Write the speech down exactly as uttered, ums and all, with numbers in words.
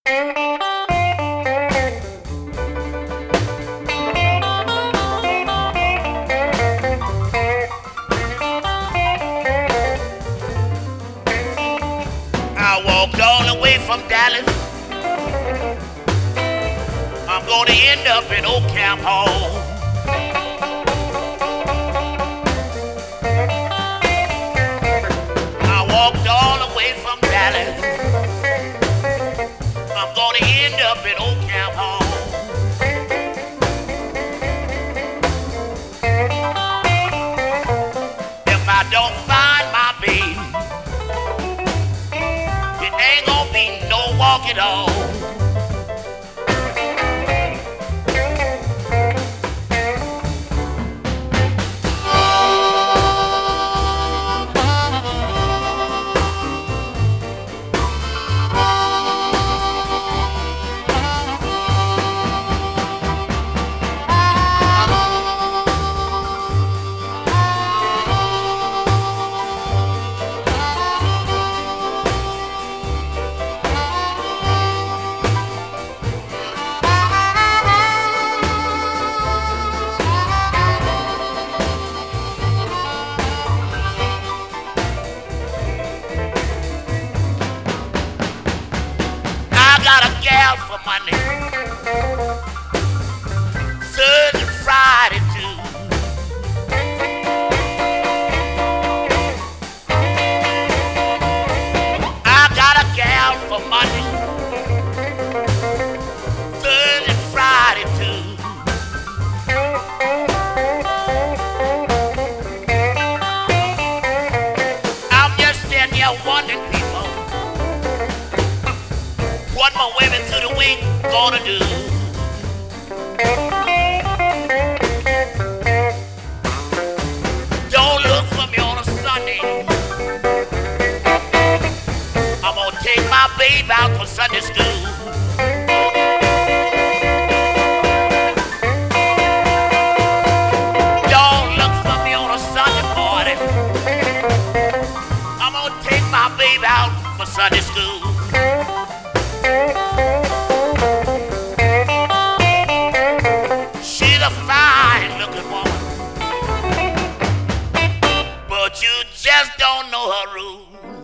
I walked all the way from Dallas. I'm gonna end up in Oak Camp Hall. I walked all the way from Dallas. I'm gonna end up in Oak Camp Hall. If I don't find my baby, it ain't gonna be no walk at all. I got a gal for Monday, Thursday, Friday too. I got a gal for Monday, Thursday, Friday too. I'm just sitting here wondering, people, what my women to the week gonna do? Don't look for me on a Sunday. I'm gonna take my baby out for Sunday school. Don't look for me on a Sunday morning. I'm gonna take my baby out for Sunday school. She's a fine looking woman, but you just don't know her rules.